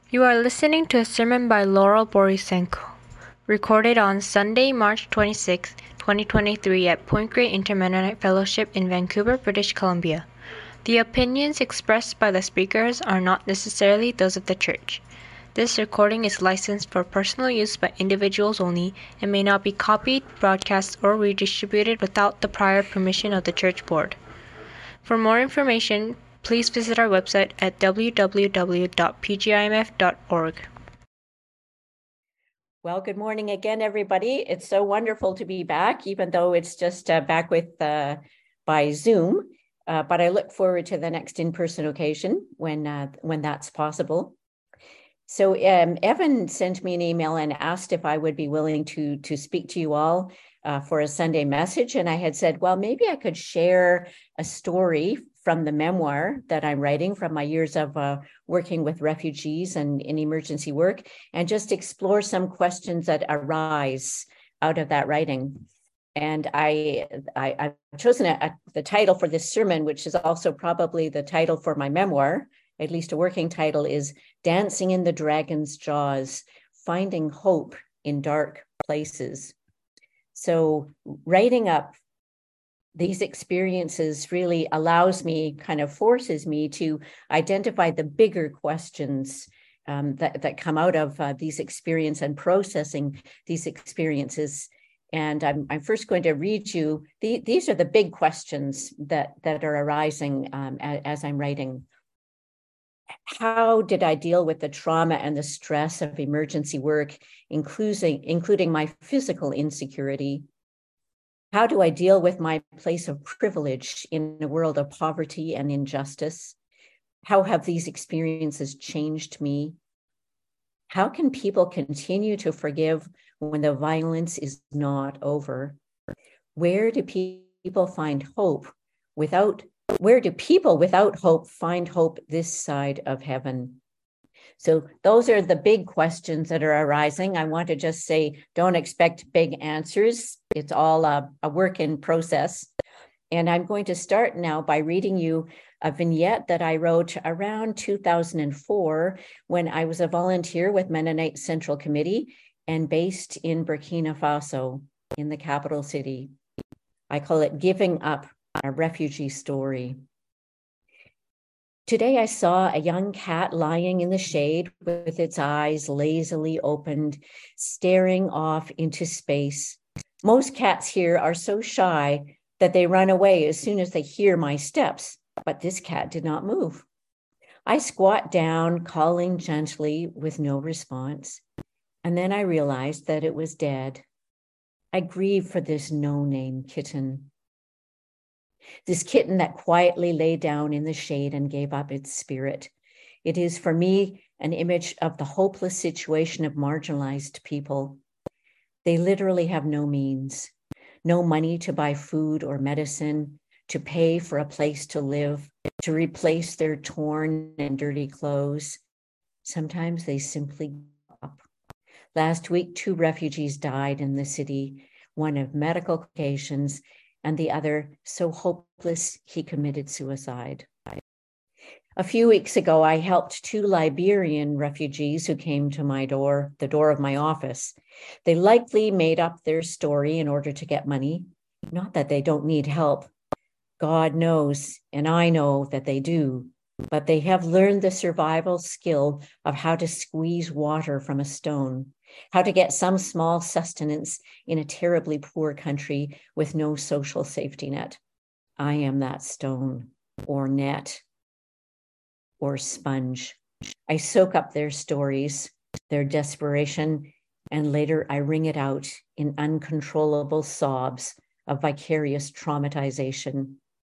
You are listening to a sermon by Laurel Borisenko, recorded on Sunday, March 26, 2023 at Point Grey Inter-Mennonite Fellowship in Vancouver, British Columbia. The opinions expressed by the speakers are not necessarily those of the church. This recording is licensed for personal use by individuals only and may not be copied, broadcast, or redistributed without the prior permission of the church board. For more information, please visit our website at www.pgimf.org. Well, good morning again, everybody. It's so wonderful to be back, even though it's just back with by Zoom. But I look forward to the next in-person occasion when that's possible. So Evan sent me an email and asked if I would be willing to speak to you all for a Sunday message. And I had said, well, maybe I could share a story from the memoir that I'm writing from my years of working with refugees and in emergency work, and just explore some questions that arise out of that writing. And I've chosen the title for this sermon, which is also probably the title for my memoir, at least a working title, is Dancing in the Dragon's Jaws, Finding Hope in Dark Places. So writing up these experiences really forces me to identify the bigger questions that come out of these experiences and processing these experiences. And I'm first going to read you, these are the big questions that are arising as I'm writing. How did I deal with the trauma and the stress of emergency work, including my physical insecurity? How do I deal with my place of privilege in a world of poverty and injustice? How have these experiences changed me? How can people continue to forgive when the violence is not over? Where do people find hope without hope find hope this side of heaven? So those are the big questions that are arising. I want to just say, don't expect big answers. It's all a work in process. And I'm going to start now by reading you a vignette that I wrote around 2004 when I was a volunteer with Mennonite Central Committee and based in Burkina Faso, in the capital city. I call it Giving Up, a Refugee Story. Today, I saw a young cat lying in the shade with its eyes lazily opened, staring off into space. Most cats here are so shy that they run away as soon as they hear my steps, but this cat did not move. I squat down, calling gently with no response, and then I realized that it was dead. I grieve for this no-name kitten. This kitten that quietly lay down in the shade and gave up its spirit. It is for me an image of the hopeless situation of marginalized people. They literally have no means, no money to buy food or medicine, to pay for a place to live, to replace their torn and dirty clothes. Sometimes they simply give up. Last week, 2 refugees died in the city, one of medical complications, and the other so hopeless he committed suicide. A few weeks ago, I helped 2 Liberian refugees who came to the door of my office. They likely made up their story in order to get money. Not that they don't need help. God knows, and I know that they do, but they have learned the survival skill of how to squeeze water from a stone, how to get some small sustenance in a terribly poor country with no social safety net. I am that stone or net or sponge. I soak up their stories, their desperation, and later I wring it out in uncontrollable sobs of vicarious traumatization.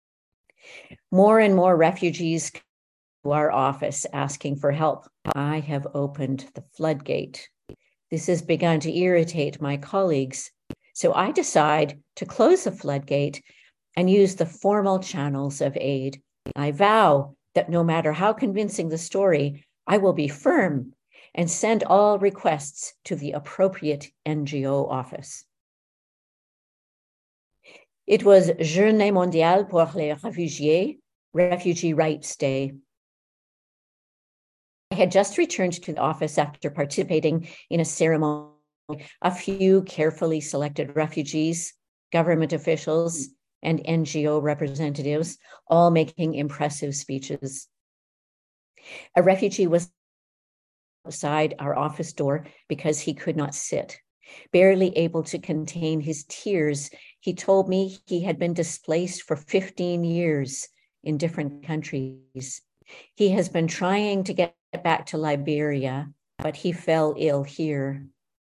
More and more refugees come to our office asking for help. I have opened the floodgate. This has begun to irritate my colleagues. So I decide to close the floodgate and use the formal channels of aid. I vow that no matter how convincing the story, I will be firm and send all requests to the appropriate NGO office. It was Journée Mondiale pour les Réfugiés, Refugee Rights Day. I had just returned to the office after participating in a ceremony. A few carefully selected refugees, government officials, and NGO representatives, all making impressive speeches. A refugee was outside our office door because he could not sit. Barely able to contain his tears, he told me he had been displaced for 15 years in different countries. He has been trying to get back to Liberia, but he fell ill here.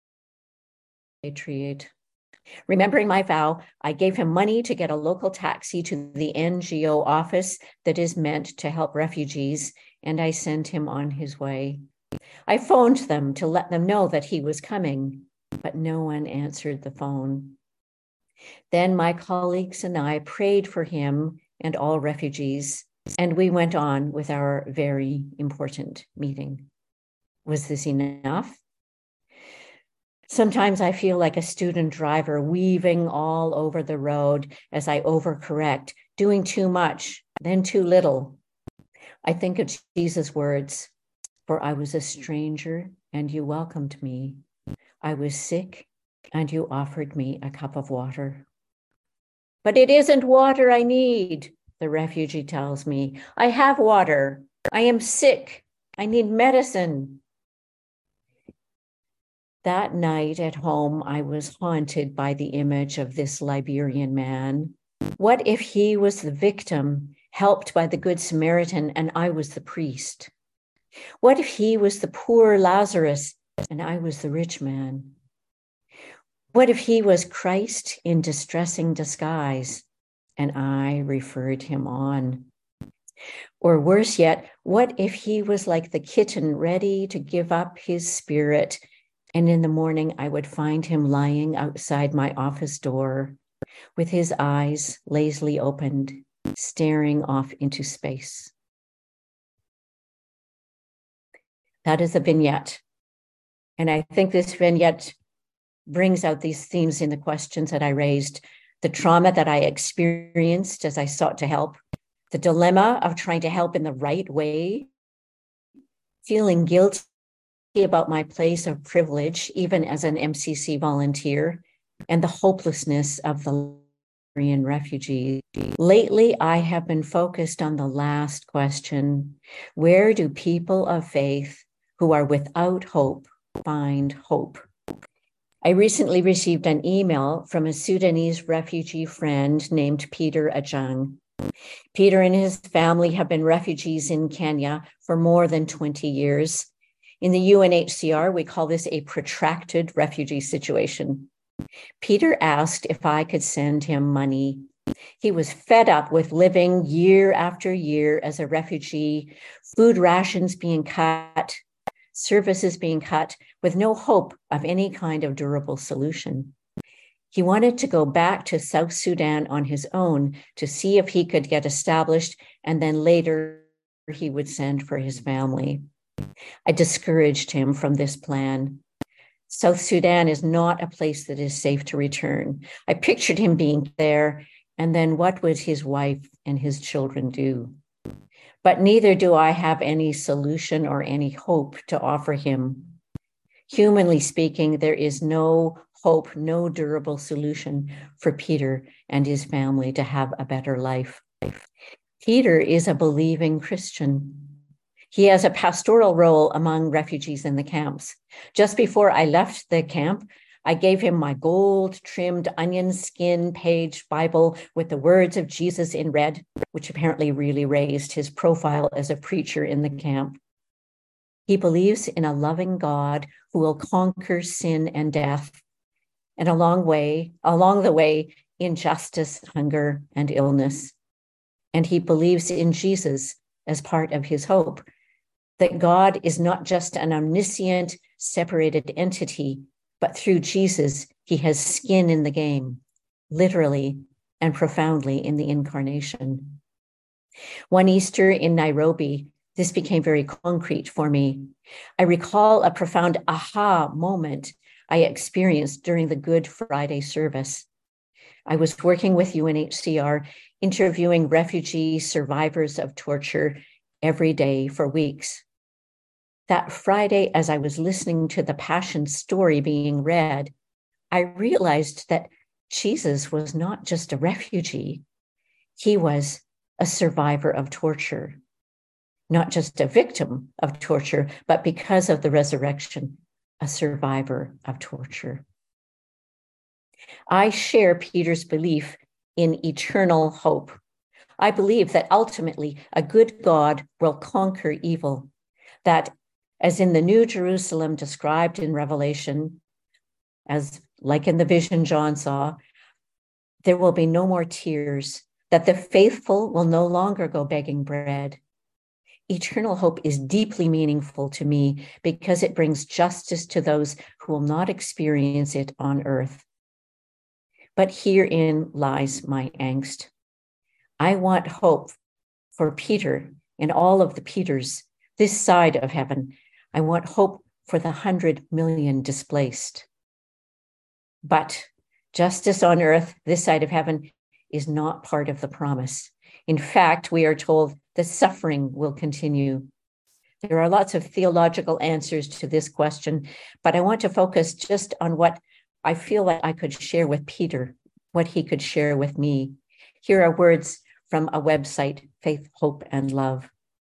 Remembering my vow, I gave him money to get a local taxi to the NGO office that is meant to help refugees, and I sent him on his way. I phoned them to let them know that he was coming, but no one answered the phone. Then my colleagues and I prayed for him and all refugees, and we went on with our very important meeting. Was this enough? Sometimes I feel like a student driver weaving all over the road as I overcorrect, doing too much, then too little. I think of Jesus' words, "For I was a stranger and you welcomed me. I was sick and you offered me a cup of water." But it isn't water I need, the refugee tells me. I have water. I am sick. I need medicine. That night at home, I was haunted by the image of this Liberian man. What if he was the victim, helped by the Good Samaritan, and I was the priest? What if he was the poor Lazarus, and I was the rich man? What if he was Christ in distressing disguise, and I referred him on? Or worse yet, what if he was like the kitten ready to give up his spirit, and in the morning I would find him lying outside my office door with his eyes lazily opened, staring off into space? That is a vignette. And I think this vignette brings out these themes in the questions that I raised: the trauma that I experienced as I sought to help, the dilemma of trying to help in the right way, feeling guilty about my place of privilege, even as an MCC volunteer, and the hopelessness of the Liberian refugee. Lately, I have been focused on the last question: where do people of faith who are without hope find hope? I recently received an email from a Sudanese refugee friend named Peter Ajang. Peter and his family have been refugees in Kenya for more than 20 years. In the UNHCR, we call this a protracted refugee situation. Peter asked if I could send him money. He was fed up with living year after year as a refugee, food rations being cut, services being cut, with no hope of any kind of durable solution. He wanted to go back to South Sudan on his own to see if he could get established, and then later he would send for his family. I discouraged him from this plan. South Sudan is not a place that is safe to return. I pictured him being there, and then what would his wife and his children do? But neither do I have any solution or any hope to offer him. Humanly speaking, there is no hope, no durable solution for Peter and his family to have a better life. Peter is a believing Christian. He has a pastoral role among refugees in the camps. Just before I left the camp, I gave him my gold-trimmed onion skin page Bible with the words of Jesus in red, which apparently really raised his profile as a preacher in the camp. He believes in a loving God who will conquer sin and death, and along the way, injustice, hunger, and illness. And he believes in Jesus as part of his hope, that God is not just an omniscient, separated entity, but through Jesus, he has skin in the game, literally and profoundly in the incarnation. One Easter in Nairobi, this became very concrete for me. I recall a profound aha moment I experienced during the Good Friday service. I was working with UNHCR, interviewing refugee survivors of torture every day for weeks. that Friday, as I was listening to the Passion story being read, I realized that Jesus was not just a refugee. He was a survivor of torture, not just a victim of torture, but because of the resurrection, a survivor of torture. I share Peter's belief in eternal hope. I believe that ultimately a good God will conquer evil, that as in the New Jerusalem described in Revelation, as like in the vision John saw, there will be no more tears, that the faithful will no longer go begging bread. Eternal hope is deeply meaningful to me because it brings justice to those who will not experience it on earth. But herein lies my angst. I want hope for Peter and all of the Peters this side of heaven. I want hope for the 100 million displaced. But justice on earth, this side of heaven, is not part of the promise. In fact, we are told that suffering will continue. There are lots of theological answers to this question, but I want to focus just on what I feel like I could share with Peter, what he could share with me. Here are words from a website, Faith, Hope, and Love.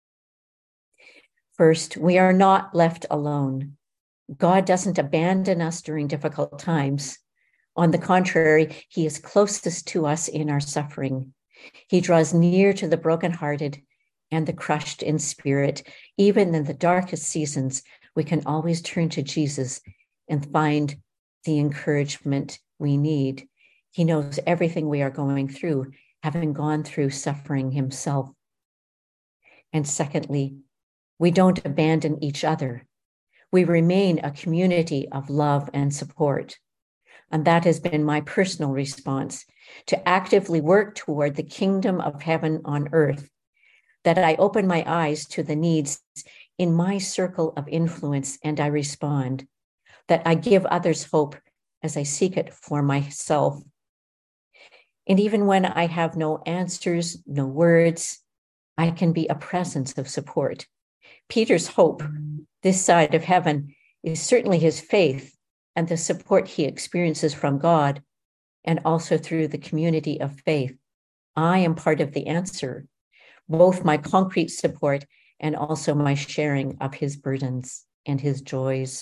First, we are not left alone. God doesn't abandon us during difficult times. On the contrary, he is closest to us in our suffering. He draws near to the brokenhearted and the crushed in spirit. Even in the darkest seasons, we can always turn to Jesus and find the encouragement we need. He knows everything we are going through, having gone through suffering himself. And secondly, we don't abandon each other. We remain a community of love and support. And that has been my personal response, to actively work toward the kingdom of heaven on earth, that I open my eyes to the needs in my circle of influence and I respond, that I give others hope as I seek it for myself. And even when I have no answers, no words, I can be a presence of support. Peter's hope, this side of heaven, is certainly his faith and the support he experiences from God, and also through the community of faith. I am part of the answer, both my concrete support and also my sharing of his burdens and his joys.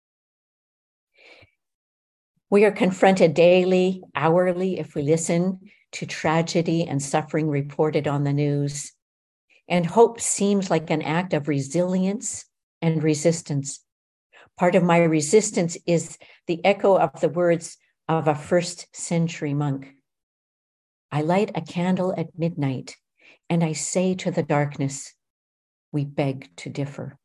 We are confronted daily, hourly, if we listen to tragedy and suffering reported on the news. And hope seems like an act of resilience and resistance. Part of my resistance is the echo of the words of a first century monk. I light a candle at midnight and I say to the darkness, we beg to differ.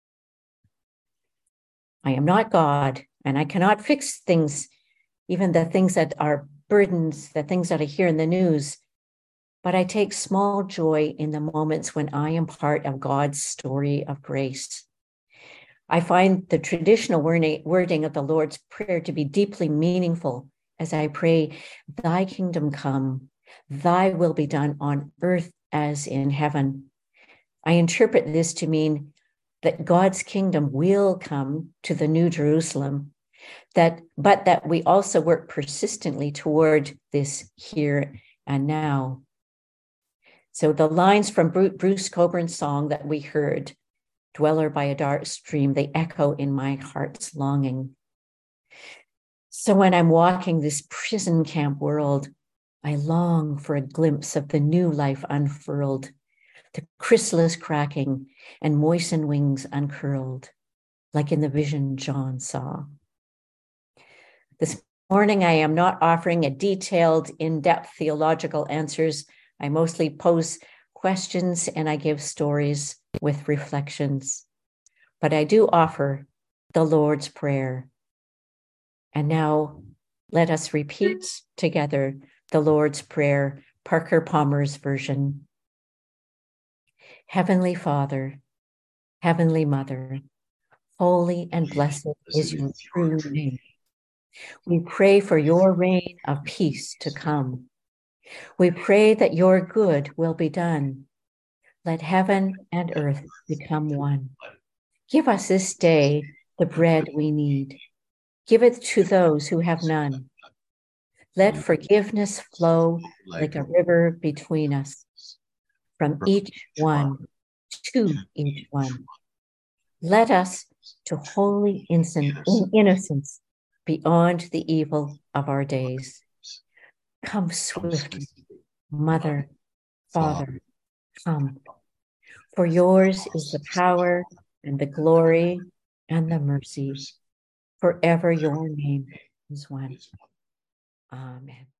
I am not God and I cannot fix things, even the things that are burdens, the things that I hear in the news, but I take small joy in the moments when I am part of God's story of grace. I find the traditional wording of the Lord's Prayer to be deeply meaningful as I pray, thy kingdom come, thy will be done on earth as in heaven. I interpret this to mean that God's kingdom will come to the New Jerusalem, but that we also work persistently toward this here and now. So the lines from Bruce Coburn's song that we heard, Dweller by a Dark Stream, they echo in my heart's longing. So when I'm walking this prison camp world, I long for a glimpse of the new life unfurled, the chrysalis cracking and moistened wings uncurled, like in the vision John saw. This morning, I am not offering a detailed, in-depth theological answers. I mostly pose questions and I give stories with reflections. But I do offer the Lord's Prayer. And now let us repeat together the Lord's Prayer, Parker Palmer's version. Heavenly Father, Heavenly Mother, holy and blessed is your true name. We pray for your reign of peace to come. We pray that your good will be done. Let heaven and earth become one. Give us this day the bread we need. Give it to those who have none. Let forgiveness flow like a river between us, from each one to each one. Let us to holy innocence beyond the evil of our days. Come swiftly, Mother, Father, come. For yours is the power and the glory and the mercy. Forever your name is one. Amen.